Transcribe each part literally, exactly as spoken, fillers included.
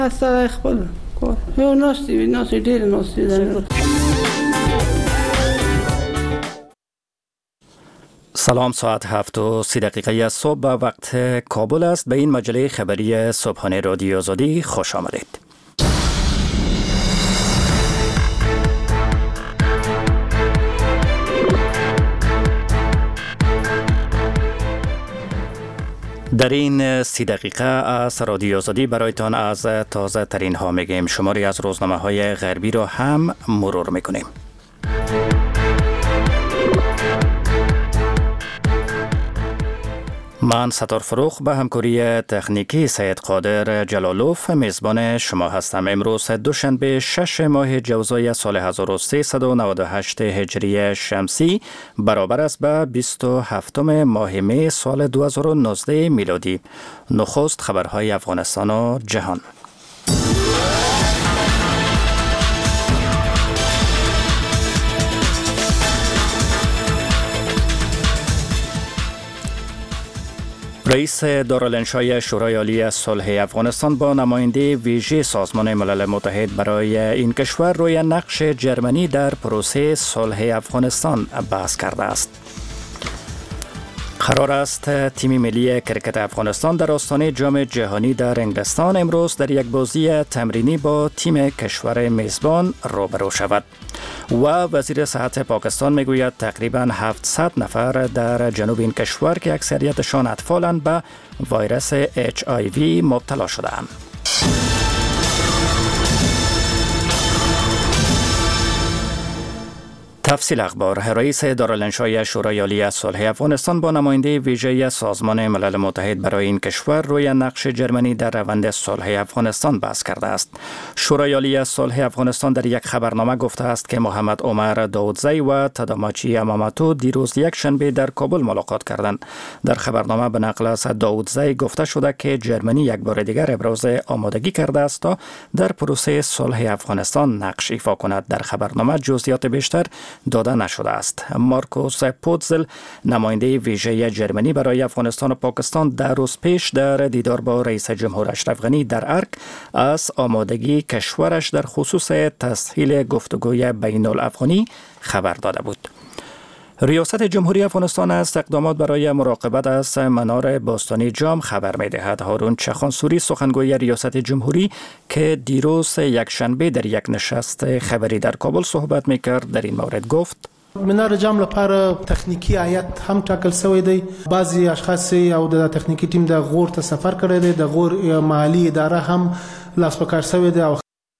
سره خپل کار یو ناستی ناستی ډیر ناستی ده. سلام، ساعت هفت و سی دقیقه صبح به وقت کابل است. به این مجله خبری صبحانه رادیو آزادی خوش آمدید. در این سی دقیقه از رادیو آزادی برایتان از تازه ترین ها میگیم. شماری از روزنامه های غربی رو هم مرور میکنیم. من ستار فروخ به همکاری تکنیکی سید قادر جلالوف میزبان شما هستم. امروز دوشنبه شش ماه جوزای سال هزار و سیصد و نود و هشت هجری شمسی برابر است به بیست و هفتم ماه می سال دو هزار و نوزده میلادی. نخست خبرهای افغانستان و جهان. رئیس دارالانشای شورای عالی صلح افغانستان با نماینده ویژه سازمان ملل متحد برای این کشور روی نقش جرمنی در پروسه صلح افغانستان بحث کرده است. قرار است تیم ملی کرکت افغانستان در آستانه جام جهانی در انگلستان امروز در یک بازی تمرینی با تیم کشور میزبان روبرو شود. و وزیر صحت پاکستان میگوید تقریباً هفتصد نفر در جنوب این کشور که اکثریتشان اطفالند به ویروس اچ آی وی مبتلا شده‌اند. تفصیل اخبار. رئیس دارالانشای شورای عالی صلح افغانستان با نماینده ویژه سازمان ملل متحد برای این کشور روی نقش جرمنی در روند صلح افغانستان بحث کرده است. شورای عالی صلح افغانستان در یک خبرنامه گفته است که محمد عمر داودزی و تداماچی امامتو دیروز یک شنبه در کابل ملاقات کردند. در خبرنامه به نقل از داودزی گفته شده که جرمنی یک بار دیگر ابراز آمادگی کرده است تا در پروسه صلح افغانستان نقش ایفا کند. در خبرنامه جزئیات بیشتر داده نشده است. مارکوس پوتزل نماینده ویژه جرمنی برای افغانستان و پاکستان در روز پیش در دیدار با رئیس جمهور اشرف غنی در ارک از آمادگی کشورش در خصوص تسهیل گفتگوی بین الافغانی خبر داده بود. ریاست جمهوری افغانستان از اقدامات برای مراقبت از منار باستانی جام خبر می دهد. هارون چخانسوری سخنگوی ریاست جمهوری که دیروز یک شنبه در یک نشست خبری در کابل صحبت می کرد در این مورد گفت: منار جام لپاره تخنیکی هیئت هم ټاکل شوی دی. بعضی اشخاص او د تخنیکی ټیم د غور ته سفر کړی دی. د غور محلي اداره هم لاس په کار شوی دی.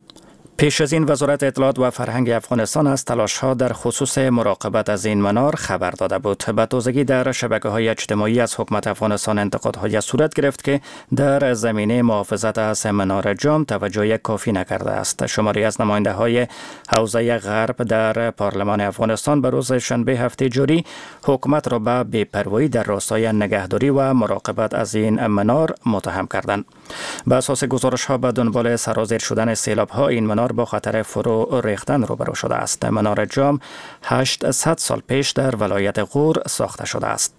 پیش از این وزارت اطلاعات و فرهنگ افغانستان از تلاش‌ها در خصوص مراقبت از این منار خبر داده بود. به تازگی در شبکه‌های اجتماعی از حکومت افغانستان انتقادهای صورت گرفت که در زمینه محافظت از منار جام توجه کافی نکرده است. شماری از نماینده‌های حوزه غرب در پارلمان افغانستان به روز شنبه هفته جاری حکومت را به بی‌پروایی در راستای نگهداری و مراقبت از این منار متهم کردند. به اساس گزارش‌ها به دنبال سرازیر شدن سیلاب‌ها این منار با خطر فرو ریختن روبرو شده است. منار جام هشتصد سال پیش در ولایت غور ساخته شده است.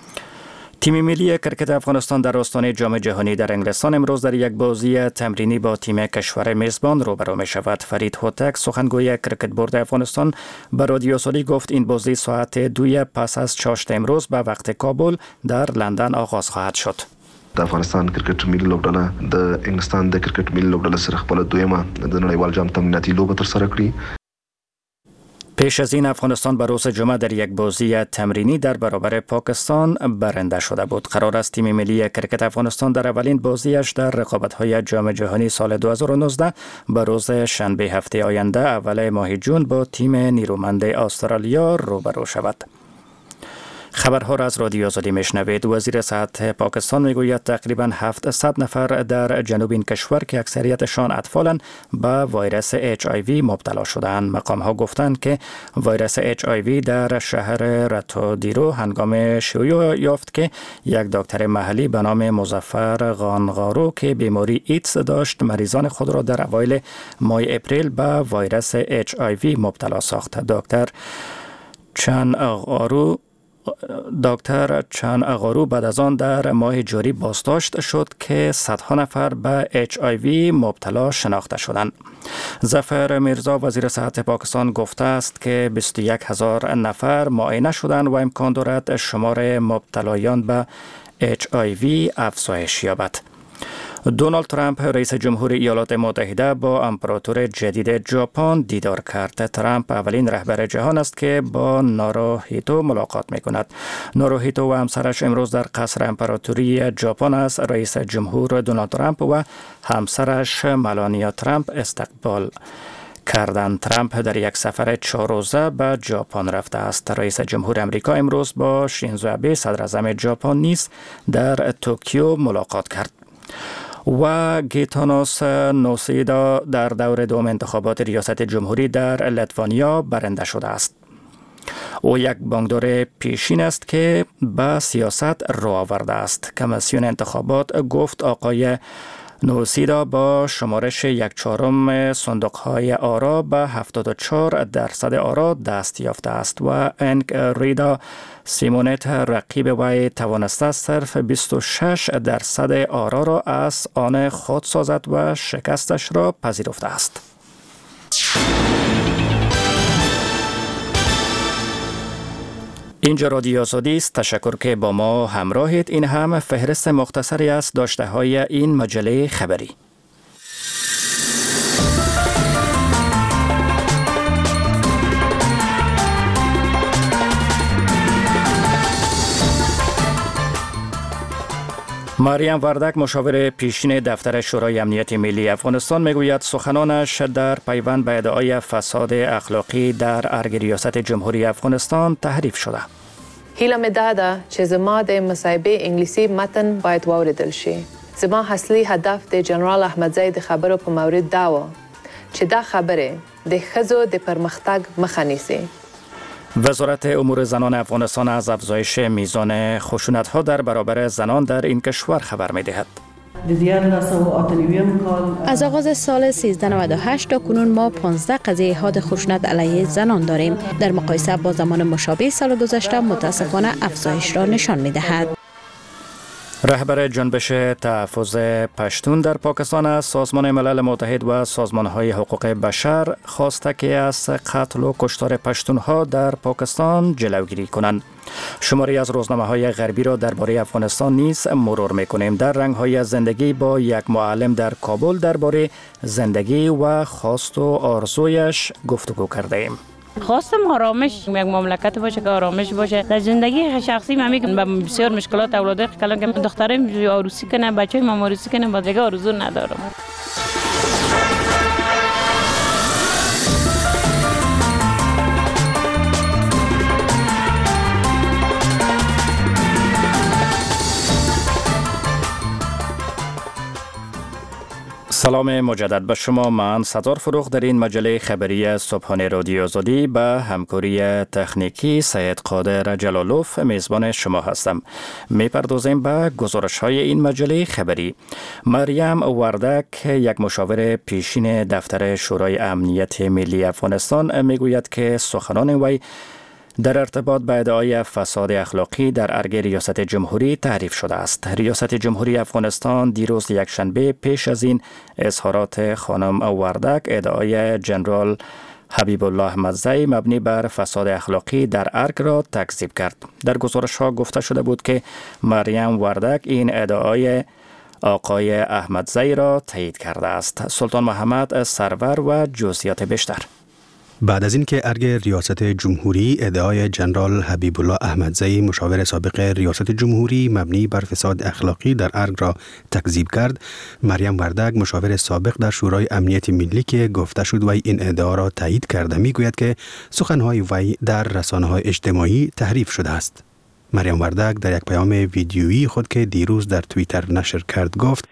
تیم ملی کرکت افغانستان در آستانه جام جهانی در انگلستان امروز در یک بازی تمرینی با تیم کشور میزبان روبرو می شود. فرید هوتک سخنگوی کرکت بورد افغانستان به رادیو آزادی گفت این بازی ساعت دوی پس از چاشت امروز به وقت کابل در لندن آغاز خواهد شد. د افغانستان کرکټ ملي لوبډله د انګلستان د کرکټ ملي لوبډله سره خپل دویمه د نړیوال جام تمریناتي لوبه ترسره کړې. پیش از این افغانستان به روز جمعه در یک بازی تمرینی در برابر پاکستان برنده شده بود. قرار است تیم ملی کرکت افغانستان در اولین بازیش در رقابت‌های جام جهانی سال دو هزار و نوزده به روز شنبه هفته آینده اول ماه جون با تیم نیرومند استرالیا روبرو شود. خبرها را از رادیو آزادی میشنوید. وزیر صحت پاکستان میگوید تقریبا هفتصد نفر در جنوب این کشور که اکثریتشان اطفالند به ویروس اچ آی وی مبتلا شدند. مقام ها گفتند که ویروس اچ آی وی در شهر رتودیرو هنگام شیوع یافت که یک دکتر محلی به نام مظفر غانغارو که بیماری ایدز داشت مریضان خود را در اوایل ماه اپریل به ویروس اچ آی وی مبتلا ساخت. دکتر چان آغارو دکتر چان اغارو بعد از آن در ماه جاری بازداشت شد که صدها نفر به اچ آی وی مبتلا شناخته شدند. ظفر میرزا وزیر صحت پاکستان گفته است که بیست و یک هزار نفر معاینه شدند و امکان دارد شمار مبتلایان به اچ آی وی افزایش یابد. دونالد ترامپ رئیس جمهور ایالات متحده با امپراتور جدید ژاپن دیدار کرد. ترامپ اولین رهبر جهان است که با ناروهیتو ملاقات می کند. ناروهیتو و همسرش امروز در قصر امپراتوری ژاپن از رئیس جمهور دونالد ترامپ و همسرش ملانیا ترامپ استقبال کردند. ترامپ در یک سفر چهار روزه به ژاپن رفته است. رئیس جمهور امریکا امروز با شینزو آبه صدر اعظم ژاپن نیز در توکیو ملاقات کرد. و گیتانوس نوسیدا در دور دوم انتخابات ریاست جمهوری در لیتوانیا برنده شده است. او یک بانکدار پیشین است که به سیاست رو آورده است. کمیسیون انتخابات گفت آقای نوسیدا با شمارش یک چهارم صندوق‌های آرا به هفتاد و چهار درصد آرا دست یافته است و انک ریدا سیمونت رقیب وی توانسته صرف بیست و شش درصد آرا را از آن خود سازد و شکستش را پذیرفته است. اینجا رادیو آزادی است. تشکر که با ما همراهید. این هم فهرست مختصری از داشته های این مجله خبری. مریم وردک مشاور پیشین دفتر شورای امنیت ملی افغانستان میگوید سخنانش در پیوند به ادعای فساد اخلاقی در ارگ ریاست جمهوری افغانستان تحریف شده. هیله می داده چې زما د مصاحبه انګلیسي متن باید واوریدل شي. زما اصلي هدف د جنرال احمدزی د خبرو په مورد دا و چې دا خبره د ښځو د پرمختګ مخه نیسي. وزارت امور زنان افغانستان از افزایش میزان خشونت‌ها در برابر زنان در این کشور خبر می‌دهد. از آغاز سال سیزده نود و هشت تا کنون ما پانزده قضیه حاد خشونت علیه زنان داریم. در مقایسه با زمان مشابه سال گذشته متاسفانه افزایش را نشان می‌دهد. رهبر جنبش تحفظ پشتون در پاکستان از سازمان ملل متحد و سازمان‌های حقوق بشر خواسته که از قتل و کشتار پشتونها در پاکستان جلوگیری کنند. شماری از روزنامه‌های غربی را درباره افغانستان نیز مرور می‌کنیم. در رنگ‌های زندگی با یک معلم در کابل درباره زندگی و خواست و آرزویش گفتگو کردیم. خواستم آرامش، یک مملکت باشه که آرامش باشه. در زندگی شخصی من میگم با بسیار مشکلات اولاد کلان که دخترم عروسی کنه، بچه‌م عروسی کنه، با دیگه آرزو ندارم. سلام مجدد به شما. من سزار فروخ در این مجله خبری صبحانه رادیو آزادی به همکاری تکنیکی سید قادر جلالوف میزبان شما هستم. میپردازیم به گزارش های این مجله خبری. مریم وردک یک مشاور پیشین دفتر شورای امنیت ملی افغانستان میگوید که سخنان وی در ارتباط به ادعای فساد اخلاقی در ارگ ریاست جمهوری تحریف شده است. ریاست جمهوری افغانستان دیروز یکشنبه پیش از این اظهارات خانم وردک ادعای جنرال حبیب الله احمدزی مبنی بر فساد اخلاقی در ارگ را تکذیب کرد. در گزارش ها گفته شده بود که مریم وردک این ادعای آقای احمدزی را تایید کرده است. سلطان محمد سرور و جزئیات بیشتر. بعد از اینکه ارگ ریاست جمهوری ادعای جنرال حبیب الله احمدزی مشاور سابق ریاست جمهوری مبنی بر فساد اخلاقی در ارگ را تکذیب کرد، مریم وردک مشاور سابق در شورای امنیت ملی که گفته شد وی این ادعا را تایید کرده میگوید که سخنهای وی در رسانه‌های اجتماعی تحریف شده است. مریم وردک در یک پیام ویدیویی خود که دیروز در توییتر نشر کرد گفت: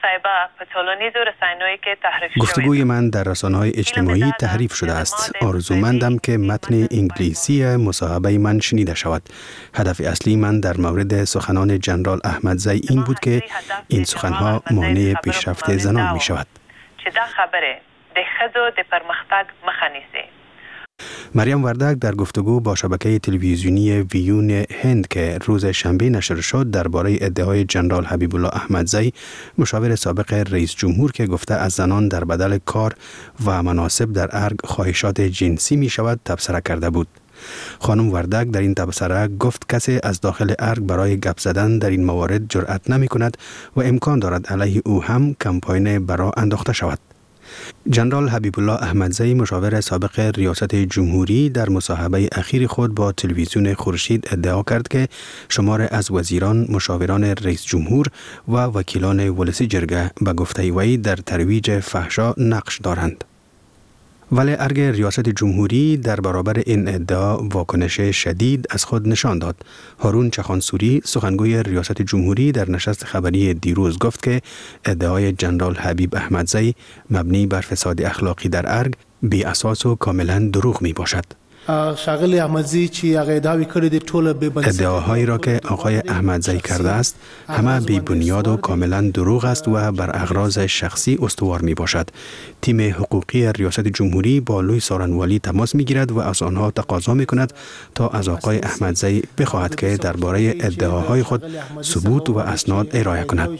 گفتگوی من در رسانه‌های اجتماعی تحریف شده است. آرزومندم که متن انگلیسی مصاحبه من شنیده شود. هدف اصلی من در مورد سخنان جنرال احمدزی این بود که این سخنها مانع پیشرفت زنان می شود. مریم وردک در گفتگو با شبکه تلویزیونی ویون هند که روز شنبه نشر شد درباره ادعای جنرال حبیب الله احمدزی مشاور سابق رئیس جمهور که گفته از زنان در بدل کار و مناصب در ارگ خواهشات جنسی می شود تبصره کرده بود. خانم وردک در این تبصره گفت کسی از داخل ارگ برای گپ زدن در این موارد جرأت نمی کند و امکان دارد علیه او هم کمپاین برا انداخته شود. جنرال حبیب الله احمدزی مشاور سابق ریاست جمهوری در مصاحبه اخیر خود با تلویزیون خورشید ادعا کرد که شمار از وزیران، مشاوران رئیس جمهور و وکیلان ولسی جرگه به گفته وی در ترویج فحشا نقش دارند. ولی ارگ ریاست جمهوری در برابر این ادعا واکنش شدید از خود نشان داد. هارون چخانسوری سخنگوی ریاست جمهوری در نشست خبری دیروز گفت که ادعای جنرال حبیب احمدزی مبنی بر فساد اخلاقی در ارگ بی اساس و کاملا دروغ می باشد. ښاغلی احمدزی چې هغه ادعاوې کړې دي ټوله بې بنسټه. ادعاهایی را که آقای احمدزی کرده است همه بی بنیاد و کاملا دروغ است و بر اغراض شخصی استوار می باشد. تیم حقوقی ریاست جمهوری با لوی سارنوالی تماس می گیرد و از آنها تقاضا می کند تا از آقای احمدزی بخواهد که درباره ادعاهای خود ثبوت و اسناد ارائه کند.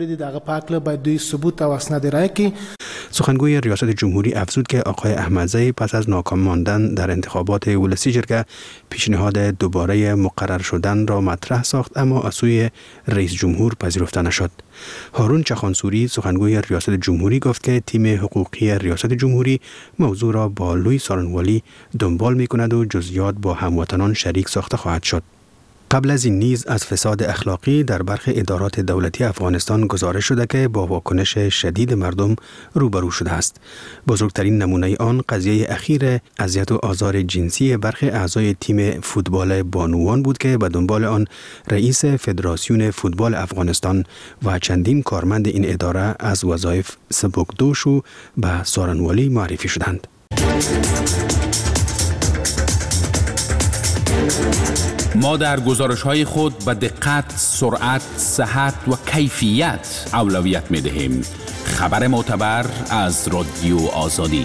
سخنگوی ریاست جمهوری افزود که آقای احمدزی پس از ناکام ماندن در انتخابات ولسی جرگه پیشنهاد دوباره مقرر شدن را مطرح ساخت اما از سوی رئیس جمهور پذیرفته نشد. هارون چخانسوری سخنگوی ریاست جمهوری گفت که تیم حقوقی ریاست جمهوری موضوع را با لوی سارنوالی دنبال می کند و جزئیات با هموطنان شریک ساخته خواهد شد. قبل از این نیز از فساد اخلاقی در برخی ادارات دولتی افغانستان گزارش شده که با واکنش شدید مردم روبرو شده است. بزرگترین نمونه آن قضیه اخیر اذیت و آزار جنسی برخی اعضای تیم فوتبال بانوان بود که به دنبال آن رئیس فدراسیون فوتبال افغانستان و چندین کارمند این اداره از وظایف سبکدوش و به سارنوالی معرفی شدند. ما در گزارش‌های خود به دقت، سرعت، صحت و کیفیت اولویت می‌دهیم. خبر معتبر از رادیو آزادی.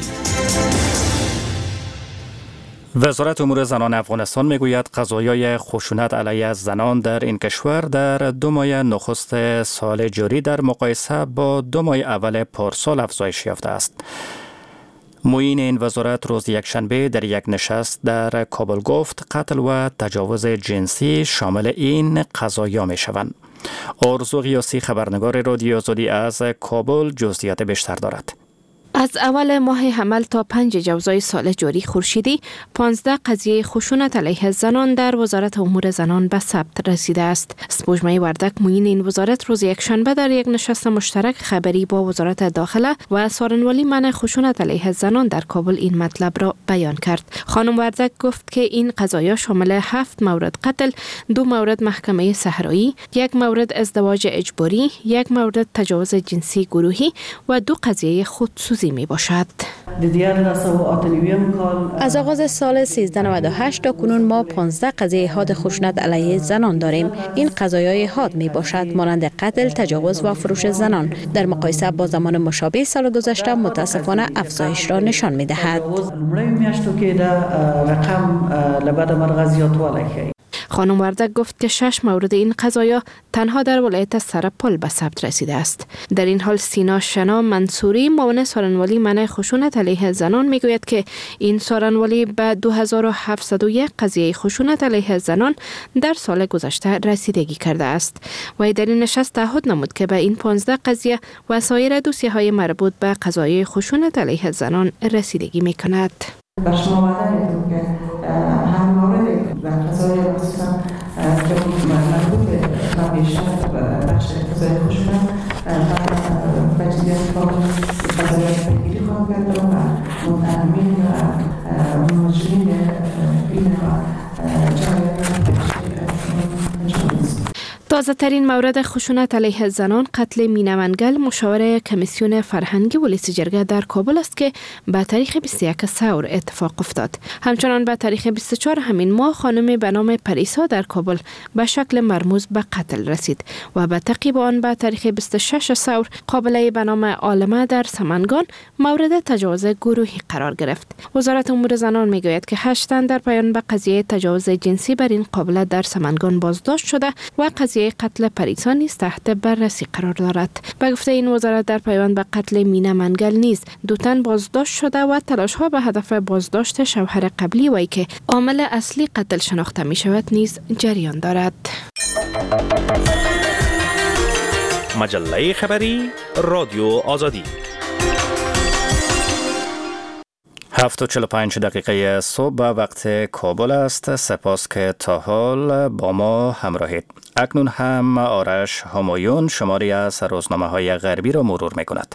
وزارت امور زنان افغانستان میگوید قضایای خشونت علیه زنان در این کشور در دو ماه نخست سال جاری در مقایسه با دو ماه اول پارسال افزایش یافته است. معین این وزارت روز یکشنبه در یک نشست در کابل گفت قتل و تجاوز جنسی شامل این قضایا می شوند. آرزو غیاسی خبرنگار رادیو آزادی از کابل جزئیات بیشتر دارد. از اول ماه حمل تا پنج جوزای سال جاری خورشیدی پانزده قضیه خشونت علیه زنان در وزارت امور زنان به ثبت رسیده است. سپوږمۍ وردک معین این وزارت روز یکشنبه در یک نشست مشترک خبری با وزارت داخله و سارنوالی منع خشونت علیه زنان در کابل این مطلب را بیان کرد. خانم وردک گفت که این قضایا شامل هفت مورد قتل، دو مورد محکمه صحرایی، یک مورد ازدواج اجباری، یک مورد تجاوز جنسی گروهی و دو قضیه خودسوزی می باشد. از آغاز سال سیزده نود و هشت تا کنون ما پانزده قضیه حاد خشونت علیه زنان داریم. این قضایای حاد می باشد مانند قتل، تجاوز و فروش زنان. در مقایسه با زمان مشابه سال گذشته متاسفانه افزایش را نشان می دهد. خانم وردک گفت که شش مورد این قضایا تنها در ولایت سرپل به ثبت رسیده است. در این حال سینا شنا منصوری معاون سارنوالی منع خشونت علیه زنان میگوید که این سارنوالی به دو هزار و هفتصد و یک قضیه خشونت علیه زنان در سال گذشته رسیدگی کرده است. و در این نشست تعهد نمود که به این پانزده قضیه و سایر دوسیه‌های مربوط به قضایای خشونت علیه زنان رسیدگی میکند. بر شما وعده می‌دم که همین مورد و قضای خصوصا که مربوط به همیشه بخش قضای خشونت و بجدیت فاق قضای پیگیری خواهم کرد و متهمین و مجرمین این و جنایت تا تازه ترین مورد خشونت علیه زنان قتل مینا منگل مشاور کمیسیون فرهنگی ولسی جرگه در کابل است که به تاریخ بیست و یک سور اتفاق افتاد. همچنان به تاریخ بیست و چهار همین ماه خانم به نام پریسا در کابل به شکل مرموز به قتل رسید و به تعقیب آن به تاریخ بیست و شش سور قابله به نام عالمه در سمنگان مورد تجاوز گروهی قرار گرفت. وزارت امور زنان میگوید که هشت تن در پایان به قضیه تجاوز جنسی بر این قابله در سمنگان بازداشت شده و قضیه قتل پریسا نیز تحت بررسی قرار دارد. به گفته این وزارت در پیوند به قتل مینا منگل نیز دو تن بازداشت شده و تلاش ها به هدف بازداشت شوهر قبلی وی که عامل اصلی قتل شناخته می شود نیز جریان دارد. مجله خبری رادیو آزادی. هفت و چهل و پنج دقیقه صبح به وقت کابل است. سپاس که تا حال با ما همراهید. اکنون هم آرش همایون شماری از روزنامه های غربی را مرور می کند.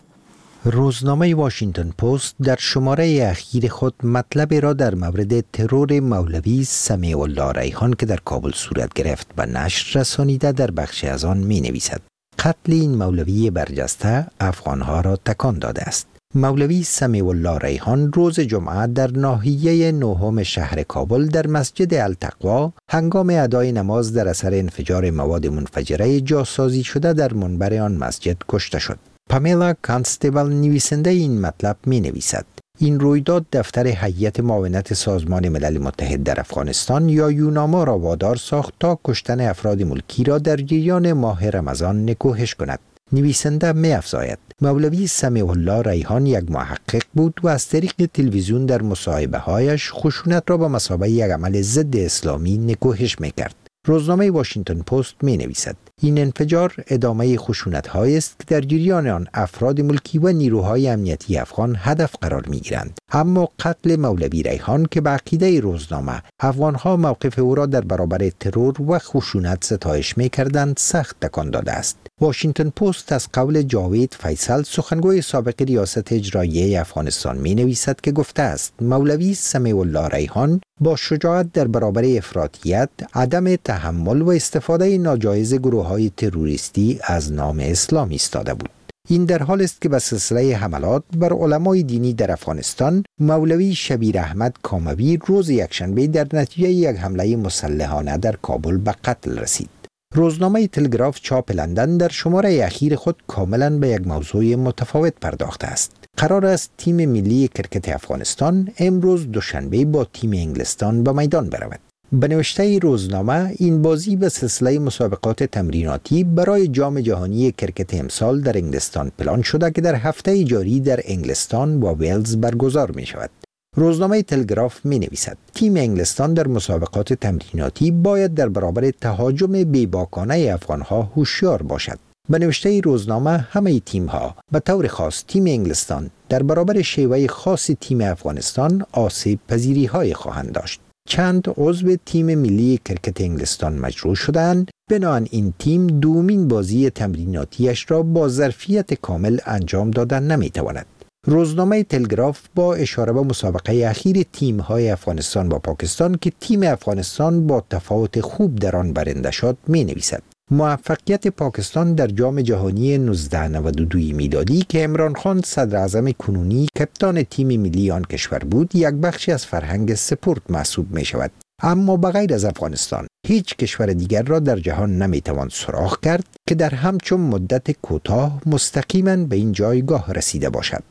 روزنامه واشنگتن پست در شماره اخیر خود مطلب را در مورد ترور مولوی سمیع الله ریحان که در کابل صورت گرفت به نشر رسانیده در بخش از آن می نویسد. قتل این مولوی برجسته افغانها را تکان داده است. مولوی سمیع الله ریحان روز جمعه در ناحیه نهم شهر کابل در مسجد التقوا هنگام ادای نماز در اثر انفجار مواد منفجره جاسازی شده در منبر آن مسجد کشته شد. پامیلا کانستبل نویسنده این مطلب می نویسد. این رویداد دفتر هیئت معاونت سازمان ملل متحد در افغانستان یا یوناما را وادار ساخت تا کشتن افراد ملکی را در جریان ماه رمضان نکوهش کند. نویسنده می افزاید مولوی سمیع الله ریحان یک محقق بود و از طریق تلویزیون در مصاحبه هایش خشونت را به مثابه یک عمل ضد اسلامی نکوهش می کرد. روزنامه واشنگتن پست می نویسد این انفجار ادامه خشونت هایی است که در جریان آن افراد ملکی و نیروهای امنیتی افغان هدف قرار می گیرند. اما قتل مولوی ریحان که به عقیده روزنامه افغانها موقف او را در برابر ترور و خشونت ستایش می کردند سخت تکان داده است. واشنگتن پست از قول جاوید فیصل سخنگوی سابق ریاست اجراییه افغانستان می نویسد که گفته است مولوی سمیع الله ریحان با شجاعت در برابر افراطیت، عدم تحمل و استفاده ناجایز گروه‌های تروریستی از نام اسلام ایستاده بود. این در حال است که به سلسله حملات بر علمای دینی در افغانستان مولوی شبیر احمد کاموی روز یکشنبه در نتیجه یک حمله مسلحانه در کابل به قتل رسید. روزنامه تلگراف چاپ لندن در شماره اخیر خود کاملا به یک موضوع متفاوت پرداخته است. قرار است تیم ملی کرکت افغانستان امروز دوشنبه با تیم انگلستان به میدان برود. به نوشته روزنامه این بازی به سلسله مسابقات تمریناتی برای جام جهانی کرکت امسال در انگلستان پلان شده که در هفته جاری در انگلستان و ویلز برگزار می شود. روزنامه تلگراف می نویسد تیم انگلستان در مسابقات تمریناتی باید در برابر تهاجم بیباکانه افغانها هوشیار باشد. به نوشته روزنامه همه تیم‌ها به طور خاص تیم انگلستان در برابر شیوه خاص تیم افغانستان آسیب پذیری‌های خواهند داشت. چند عضو تیم ملی کرکت انگلستان مجروح شدند. بنابراین این تیم دومین بازی تمریناتیش را با ظرفیت کامل انجام دادن نمی‌تواند. روزنامه تلگراف با اشاره به مسابقه اخیر تیم‌های افغانستان با پاکستان که تیم افغانستان با تفاوت خوب در آن برنده شد می‌نویسد موفقیت پاکستان در جام جهانی نوزده نود و دو میلادی که عمران خان صدر اعظم کنونی کپتان تیم ملی آن کشور بود یک بخشی از فرهنگ سپورت محسوب می شود. اما بغیر از افغانستان هیچ کشور دیگر را در جهان نمیتوان سراغ کرد که در همچون مدت کوتاه مستقیما به این جایگاه رسیده باشد.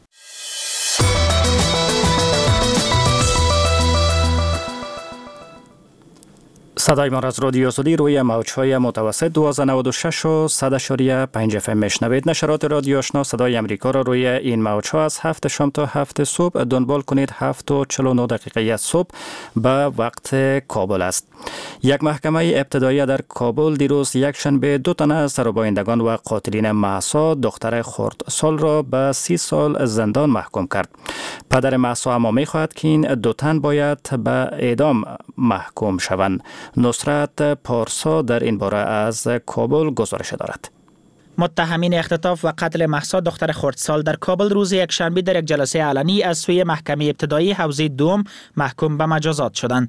صدای ما از رادیو آزادی روی موج‌های متوسط دویست و نود و شش و صد و پنج اف ام میشنوید. نشرات رادیو آشنا صدای امریکا را روی این موج‌ها از هفت شام تا هفت صبح دنبال کنید. هفت و چهل و نه دقیقه صبح به وقت کابل است. یک محکمه ابتدایی در کابل دیروز یک شنبه دو تن از سربایندگان و قاتلین مهسا دختر خردسال را به سی سال زندان محکوم کرد. پدر مهسا اما می‌خواهد که این دو تن باید به اعدام محکوم شوند. نصرت پارسا در این باره از کابل گزارش دارد. متهمین اختطاف و قتل مهسا دختر خردسال در کابل روز یکشنبه در یک جلسه علنی از سوی محکمه ابتدایی حوزه دوم محکوم به مجازات شدند.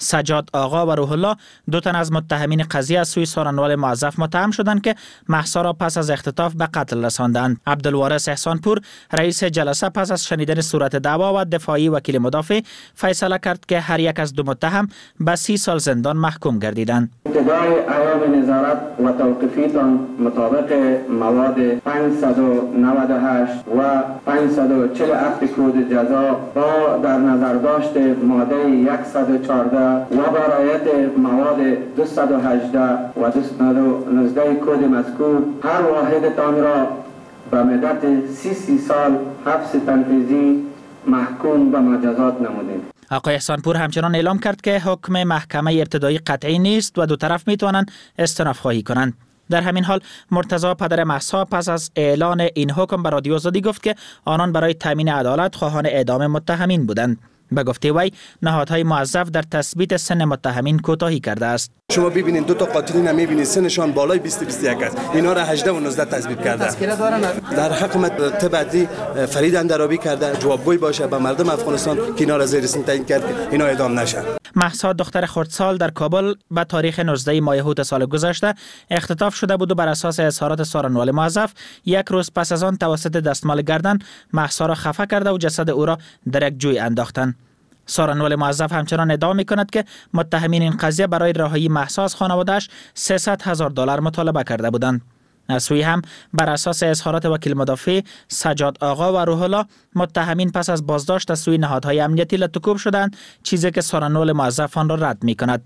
سجاد آقا و روح الله دو تن از متهمین قضیه از سوی سارنوال معظف متهم شدند که مهسا را پس از اختطاف به قتل رساندند. عبدالوارث احسانپور رئیس جلسه پس از شنیدن صورت دعوا و دفاعی وکیل مدافع فیصله کرد که هر یک از دو متهم به سی سال زندان محکوم گردیدند. ابتدای ایام نظارت و توقیفیتان مطابق مواد پانصد و نود و هشت و پانصد و چهل و هفت کد جزا با در نظر داشت ماده صد و چهارده و با رعایت مواد دویست و هجده و دویست و نوزده کد مذکور هر واحدتان را به مدت سی سی سال حبس تنفیذی محکوم به مجازات نمودیم. آقای احسانپور همچنان اعلام کرد که حکم محکمه ابتدایی قطعی نیست و دو طرف می توانند استئناف خواهی کنند. در همین حال مرتضی پدر مهسا پس از اعلان این حکم به رادیو آزادی گفت که آنان برای تامین عدالت خواهان اعدام متهمین بودند. به گفته وی نهادهای موظف در تثبیت سن متهمین کوتاهی کرده است. شما ببینید دو تا قاتلین هم میبینید سنشان بالای بیست بیست و یک است. اینا را هجده و نوزده تثبیت کرده. در حق متبعدی فرید اندرابی کرده جوابگوی باشه به مردم افغانستان که اینا را زیر سن تعیین کرد که اینا اعدام نشن. مهسا دختر خردسال در کابل به تاریخ نوزده ماه هوت سال گذشته اختطاف شده بود و بر اساس اظهارات سارنوال معظف یک روز پس از آن توسط دستمال گردن مهسا را خفه کرده و جسد او را در یک جوی انداختند. سارنوال معظف همچنان ادعا می‌کند که متهمین این قضیه برای رهایی مهسا از خانواده‌اش سیصد هزار دلار مطالبه کرده بودند. از سوی هم بر اساس اظهارات وکیل مدافع سجاد آقا و روح الله متهمین پس از بازداشت از سوی نهادهای امنیتی لطکوب شدند، چیزی که سارنوال معظف آن را رد می‌کند.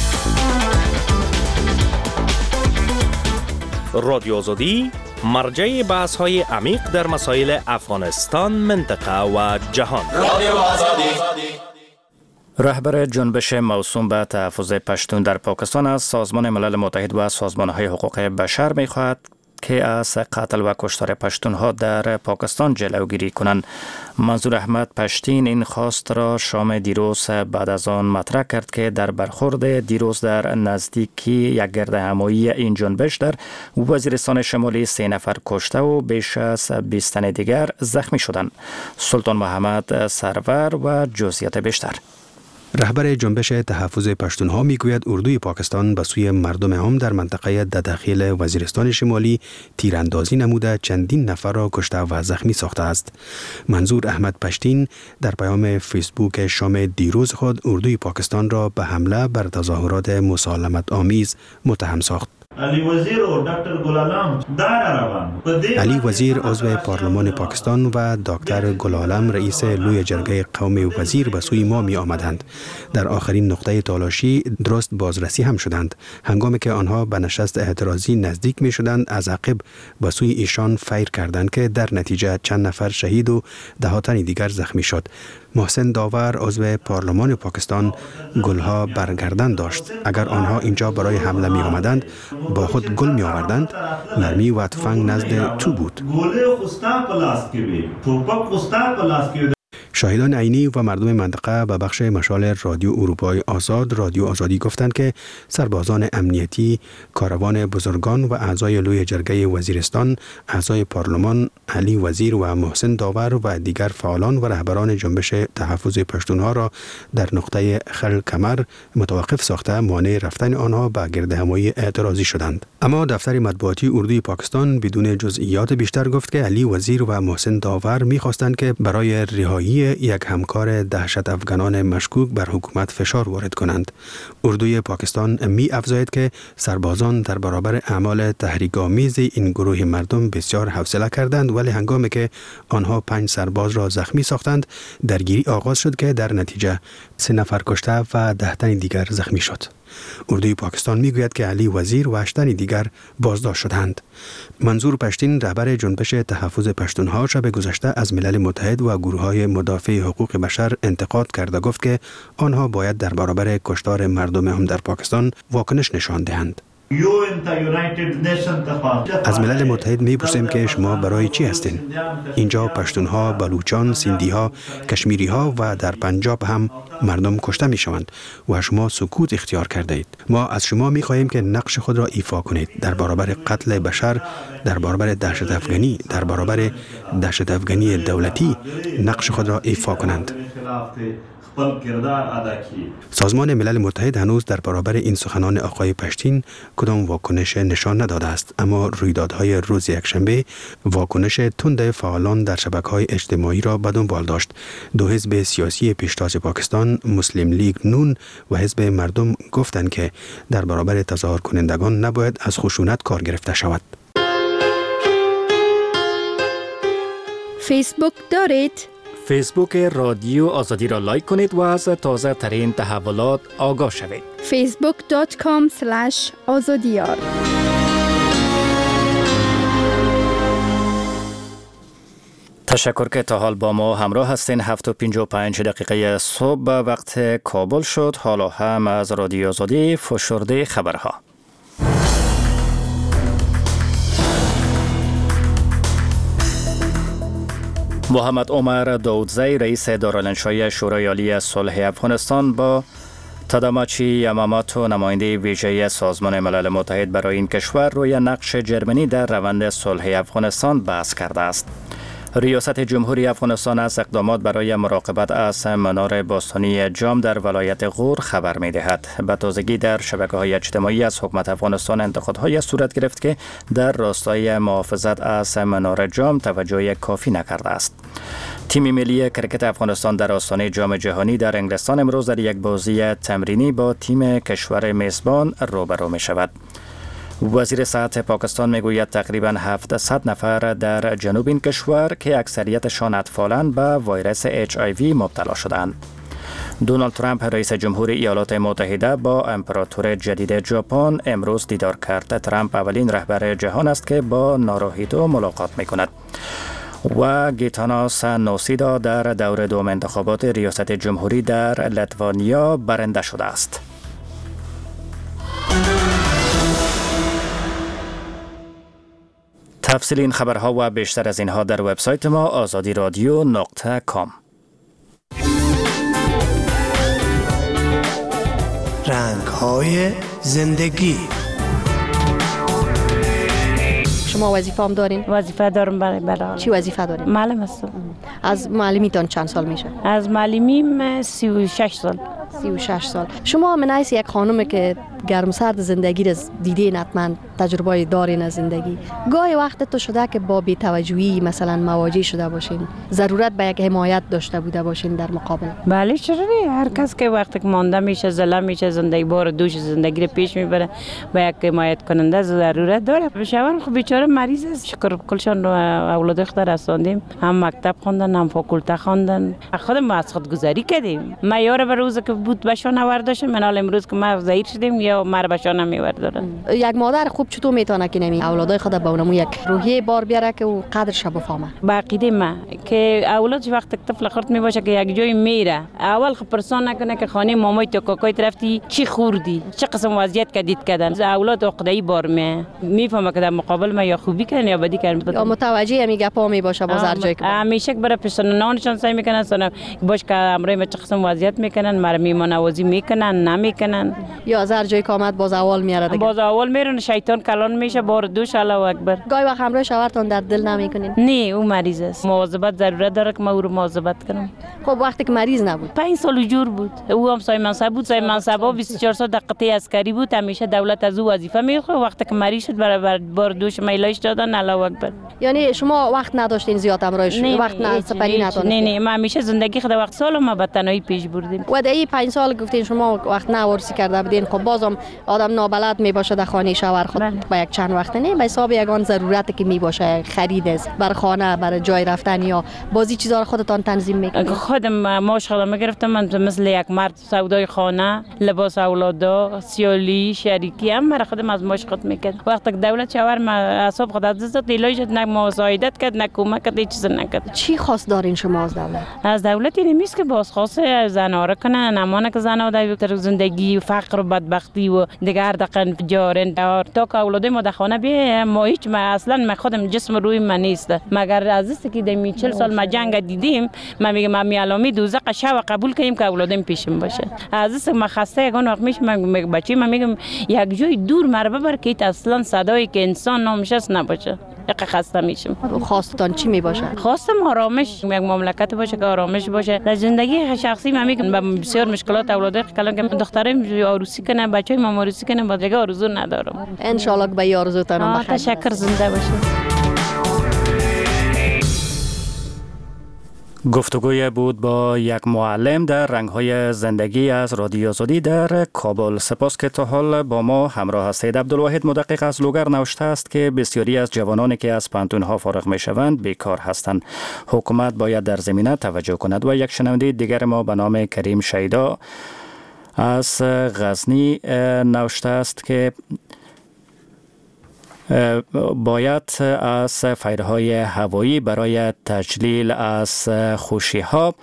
رادیو آزادی مرجع بحث های عمیق در مسائل افغانستان، منطقه و جهان. رهبر جنبش موسوم به تحفظ پشتون در پاکستان از سازمان ملل متحد و سازمان‌های حقوق بشر می‌خواهد که از قتل و کشتار پشتونها در پاکستان جلوگیری کنند. منظور احمد پشتین این خواست را شام دیروز بعد از آن مطرح کرد که در برخورد دیروز در نزدیکی یک گرد همایی این جنبش در وزیرستان شمالی سه نفر کشته و بیش از بیست تن دیگر زخمی شدند. سلطان محمد سرور و جزئیات بیشتر. رهبر جنبش تحفظ پشتونها میگوید اردوی پاکستان به سوی مردم عام در منطقه ددخیل وزیرستان شمالی تیراندازی نموده چندین نفر را کشته و زخمی ساخته است. منظور احمد پشتین در پیام فیسبوک شام دیروز خود اردوی پاکستان را به حمله بر تظاهرات مسالمت آمیز متهم ساخت. علی وزیر و دکتر گلالم در روان. علی وزیر عضو پارلمان پاکستان و دکتر گلالم رئیس لوی جرگه قومی وزیر به سوی ما می آمدند. در آخرین نقطه تالاشی درست بازرسی هم شدند. هنگامی که آنها به نشست اعتراضی نزدیک می شدند از عقب به سوی ایشان فیر کردند که در نتیجه چند نفر شهید و ده تن دیگر زخمی شد. محسن داور عضو پارلمان پاکستان گلها برگردن داشت. اگر آنها اینجا برای حمله می آمدند با خود گل می آوردند. مرمی و تفنگ نزد تو بود. شاهدان عینی و مردم منطقه به بخش مشال رادیو اروپای آزاد رادیو آزادی گفتند که سربازان امنیتی، کاروان بزرگان و اعضای لوی جرگه وزیرستان، اعضای پارلمان، علی وزیر و محسن داور و دیگر فعالان و رهبران جنبش تحفظ پشتونها را در نقطه خل کمر متوقف ساخته مانع رفتن آنها به گردهمایی اعتراضی شدند. اما دفتر مطبوعاتی اردوی پاکستان بدون جزئیات بیشتر گفت که علی وزیر و محسن داور می‌خواستند که برای رهایی یک همکار دهشت افغانان مشکوک بر حکومت فشار وارد کنند. اردوی پاکستان می افزاید که سربازان در برابر اعمال تحریک‌آمیز این گروه مردم بسیار حوصله کردند، ولی هنگامی که آنها پنج سرباز را زخمی ساختند درگیری آغاز شد که در نتیجه سه نفر کشته و ده تن دیگر زخمی شد. اردوی پاکستان میگوید که علی وزیر و هشت تن دیگر بازداشت شدند. منظور پشتین رهبر جنبش تحفظ پشتونها شب گذشته از ملل متحد و گروه‌های مدافع حقوق بشر انتقاد کرده گفت که آنها باید در برابر کشتار مردم هم در پاکستان واکنش نشان دهند. از ملل متحد میپرسیم که شما برای چی هستین؟ اینجا پشتونها، بلوچان، سیندیها، کشمیریها و در پنجاب هم مردم کشته میشوند و شما سکوت اختیار کرده اید. ما از شما میخواهیم که نقش خود را ایفا کنید در برابر قتل بشر، در برابر دهشت افغانی، در برابر دهشت افغانی دولتی نقش خود را ایفا کنند. سازمان ملل متحد هنوز در برابر این سخنان آقای پشتین کدام واکنش نشان نداده است، اما رویدادهای روز یکشنبه واکنش تند فعالان در شبکه‌های اجتماعی را به دنبال داشت. دو حزب سیاسی پیشتاز پاکستان، مسلم لیگ نون و حزب مردم گفتند که در برابر تظاهر کنندگان نباید از خشونت کار گرفته شود. فیسبوک دارید؟ فیسبوک رادیو آزادی را لایک کنید و از تازه ترین تحولات آگاه شوید. فیسبوک دات کام اسلش آزادیار. تشکر که تا حال با ما همراه هستین. هفت و پنج و پنج دقیقه صبح وقت کابل شد. حالا هم از رادیو آزادی فشرده خبرها. محمد عمر داودزی رئیس دارالانشای شورای عالی صلح افغانستان با تاداماچی یاماماتو نماینده ویژه سازمان ملل متحد برای این کشور روی نقش جرمنی در روند صلح افغانستان بحث کرده است. ریاست جمهوری افغانستان از اقدامات برای مراقبت از منار باستانی جام در ولایت غور خبر می دهد. به تازگی در شبکه‌های اجتماعی از حکومت افغانستان انتقادهای صورت گرفت که در راستای محافظت از منار جام توجه کافی نکرده است. تیم ملی کرکت افغانستان در آستانه جام جهانی در انگلستان امروز در یک بازی تمرینی با تیم کشور میزبان روبرو می شود. وزیر صحت پاکستان میگوید تقریباً هفتصد نفر در جنوب این کشور که اکثریتشان اطفالند به ویروس اچ آی وی مبتلا شدند. دونالد ترامپ رئیس جمهوری ایالات متحده با امپراتور جدید ژاپن امروز دیدار کرد. ترامپ اولین رهبر جهان است که با ناروهیتو ملاقات میکند. و گیتاناس نوسیدا در دور دوم انتخابات ریاست جمهوری در لیتوانیا برنده شده است. تفصیل این خبرها و بیشتر از اینها در وبسایت ما آزادی رادیو نقطه کام. رنگ‌های زندگی. شما وظیفه هم دارین؟ وظیفه دارم. بله بله. چی وظیفه دارین؟ معلم هستم. از معلمیتان چند سال میشه؟ از معلمیم سی و شش سال. سی و شش سال. شما من حیث یک خانم که گرمسرد زندگی را دیدین، حتما تجربه دارین از زندگی، گاهی وقت تو شده که با بی‌توجهی مثلا مواجه شده باشین، ضرورت به یک حمایت داشته بوده باشین در مقابل؟ بله چرا نه؟ هر کس که وقتی که مانده میشه، زله میشه، زندگی بار دوش زندگی رو پیش میبره، به یک حمایت کننده ضرورت داره. شوهرم خب بیچاره مریض است، شکر کلشان رو اولاد خود رساندیم، هم مکتب خوندن هم فاکولته خوندن، خودم از خودگذاری کردیم. ما یار به روز که بود بشان آورداشم، من حال امروز که ما ضعیف شدیم یا مر بشان نمیوردن. یک مادر خوب چطور میتونه که نمی اولادای خود به اونمو یک روحیه بار بیاره که او قدرش بفهمه؟ با عقیده ما که اولاد وقتی طفل خرد میباشه که یک جای میره، اول خب پرسان نکنه که خانه مامای تو کاکای رفتی چی خوردی، چه قسم وضعیت کدید کردن. اولاد عقده‌ای بار می میفهمه که در مقابل ما یا خوبی کردن یا بدی کردن، یا متوجه می گپا می باشه باز هر جای که همیشه برای پسرانشون سعی میکنن سن باش که امروز ما چه قسم وضعیت میکنن، مر میمونوازی میکنن نمیکنن، یا از هر جای که آمد باز اول میاره دیگه. باز اول میرن شیطان کلان میشه بار دوش الله اکبر. گاهی وقت همراه شوهرتون در دل نمیکنین؟ نه او مریض است، مواظبت ضرورت داره که ما او رو مواظبت کنم. خب وقتی که مریض نبود پنج سال جور بود، او هم صاحب منصب بود، صاحب منصب بیست و چهار سال دقیقه عسکری بود، همیشه دولت از او وظیفه میخواد. وقتی که مریض شد برای بار دوش میلایش دادن الله اکبر. یعنی شما وقت نداشتین زیاد همراهش؟ وقت نه سپری نداشتین؟ نه نه ما همیشه زندگی خود وقت سال ما به تنهایی پیش بردیم. و در پنج سال گفتین شما وقت نورسی کرده بودین، خب بازم آدم نابلد می باشه در خانه شوهر خود. بله. با یک چند وقت نه به حساب یگان ضرورت که می باشه، خرید است برای خانه، برای جای رفتن یا بازی چیزا رو خودتان تنظیم میکنید؟ خودم ماشاءالله میگرفتم من مثل یک مرد سودای خانه، لباس اولادا، سیالی، شریکی هم برای خودم از ماش خود میکرد. وقتی که دولت شوار ما حساب خود از دست دیلایش نه مساعدت کرد نه کمک کرد چیز نکرد. چی خواست دارین شما از دولت؟ از دولت این نیست که بازخواست زناره کنه، نمانه که زنها در زندگی فقر و بدبختی و دیگر دقن جارن تا که اولاد ما در خانه بیه ما هیچ ما اصلا ما خودم جسم روی من نیست مگر از است که در چهل سال ما جنگ دیدیم ما میگم ما میالامی دوزخ شوا قبول کنیم که اولادم پیشم باشه. از است ما خسته یگان وقت میش ما بچی ما میگم یک جای دور مر ببر که اصلا صدایی که انسان نامشست نباشه. یک خسته میشم. خواستان چی می باشه؟ خواستم آرامش، یک مملکت باشه که آرامش باشه. در زندگی شخصی من میگم با بسیار مشکلات اولاد کلان که دخترم آروسی کنه، بچهای ما آروسی کنه، با دیگه آرزو ندارم. ان شاء الله که به آرزوتان بخیر. تشکر، زنده باشید. گفتگوی بود با یک معلم در رنگ‌های زندگی از رادیو آزادی در کابل. سپاس که تا حال با ما همراه هستید. عبدالواحد مدقق از لوگر نوشته است که بسیاری از جوانانی که از پانتون‌ها فارغ می‌شوند بیکار هستند. حکومت باید در زمینه توجه کند. و یک شنونده دیگر ما به نام کریم شیدا از غزنی نوشته است که باید از فیرهای هوایی برای تجلیل از خوشی‌ها